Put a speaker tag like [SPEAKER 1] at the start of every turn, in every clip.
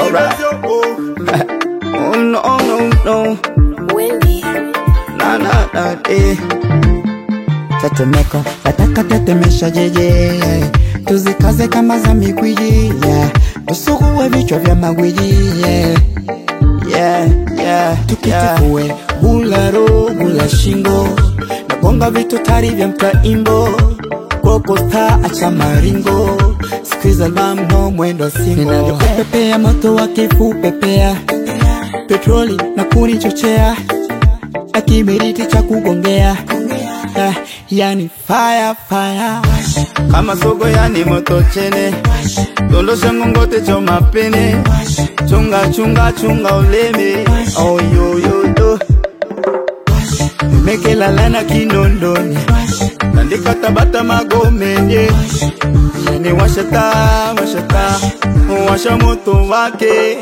[SPEAKER 1] alright. Oh no, no, no.
[SPEAKER 2] Wendy.
[SPEAKER 1] Na, tetemeko, nataka tetemesha jeje. Tuzikaze kama za mikwiji, yeah. Usugue vichwa vya magwiji, yeah. Tukitifue, gula roho, gula shingo. Nagonga vitu tari vya mtaimbo. Koko star acha maringo. Squeeze album no mwendo singo. Ninavyo upepea moto wake pepea. Petroli na kuni chochea. Akimeriti cha kugongea. Yani fire. Kama sogo yani moto chene. Dondosha ngongote choma pene. Chunga uleme. Oh yo. Meke lalana kinondoni. Nandika tabata magomende. Yani washata. Washa moto wake.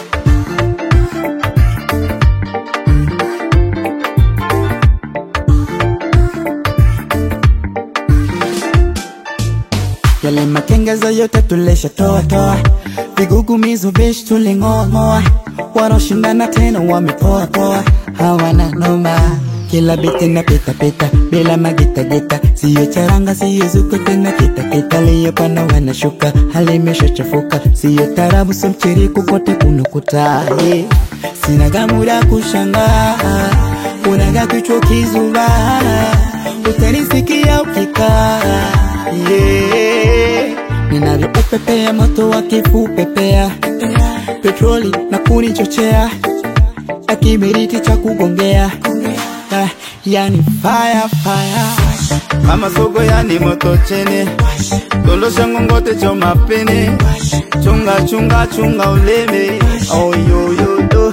[SPEAKER 1] Yale makengeza yote tulesha toa. Vigugumizo bish tulingoa. Wanoshindana tena wamepoa. Hawana noma. Kila biti na pita. Bila magita. Siyo charanga, siyo zuko tena kita. Liyo pana wanashuka. Halimesha chafuka. Siyo tarabu sumchiri kukote kunukuta. Sinaga muda kushanga. Unaga kichwa kizuba. Utanisikia ukika. Ninavyo upepea moto wake pepea. Petroli na kuni chochea. Akimeriti cha kugongea. Yani fire. Kama sogo yani moto chene. Dondosha ngongote choma pene. Chunga uleme. Oh yo.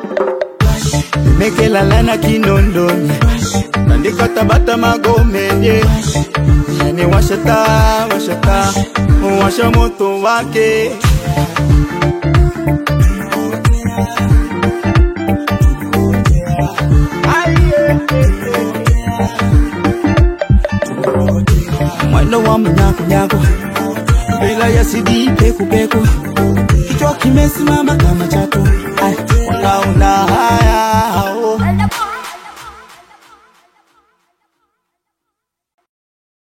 [SPEAKER 1] Meke lalana kinondoni. Nandika tabata magomende. Yani washata. Washa moto wake. Mwendo wa mnyako. Bila ya CD peku.